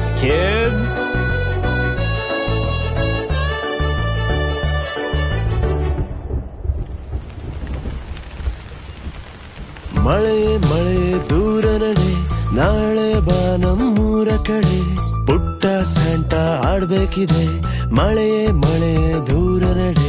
us, kids. ಮಳೆ ಮಳೆ ದೂರ ನಡೆ, ನಾಳೆ ಬಾ ನಮ್ಮೂರ ಕಡೆ. ಪುಟ್ಟ ಸ್ಯಾಂಟಾ ಆಡ್ಬೇಕಿದೆ, ಮಳೆ ಮಳೆ ದೂರ ನಡೆ.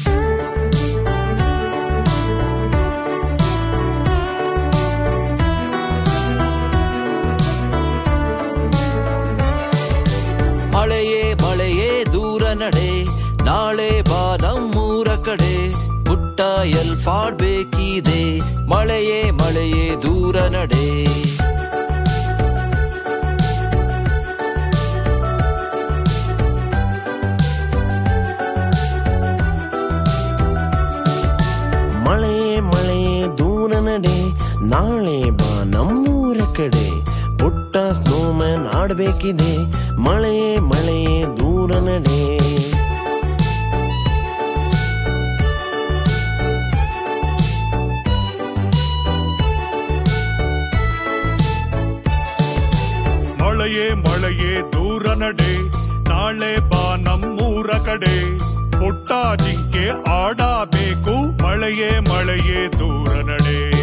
ಮಳೆಯೇ ಮಳೆಯೇ ದೂರ ನಡೆ, ನಾಳೆ ಬಾ ನಮ್ಮೂರ ಕಡೆ. ಪುಟ್ಟ ಎಲ್ಫ್ ಆಡ್ಬೇಕಿದೆ, ಮಳೆಯೇ ಮಳೆಯೇ ದೂರ ನಡೆ. ಮಳೆ ಮಳೆ ದೂರ ನಡೆ, ನಾಳೆ ಬಾ ನಮ್ಮೂರ ಕಡೆ. ಪುಟ್ಟ ಸ್ನೋಮ್ಯಾನ್ ಆಡ್ಬೇಕಿದೆ, ಮಳೆ ಮಳೆ ದೂರ ನಡೆ. ಮಳೆಯೇ ಮಳೆಯೇ ದೂರ ನಡೆ, ನಾಳೆ ಬಾ ನಮ್ಮೂರ ಕಡೆ. ಪುಟ್ಟ ಜಿಂಕೆ ಆಡಬೇಕು, ಮಳೆಯೇ ಮಳೆಯೇ ದೂರ ನಡೆ.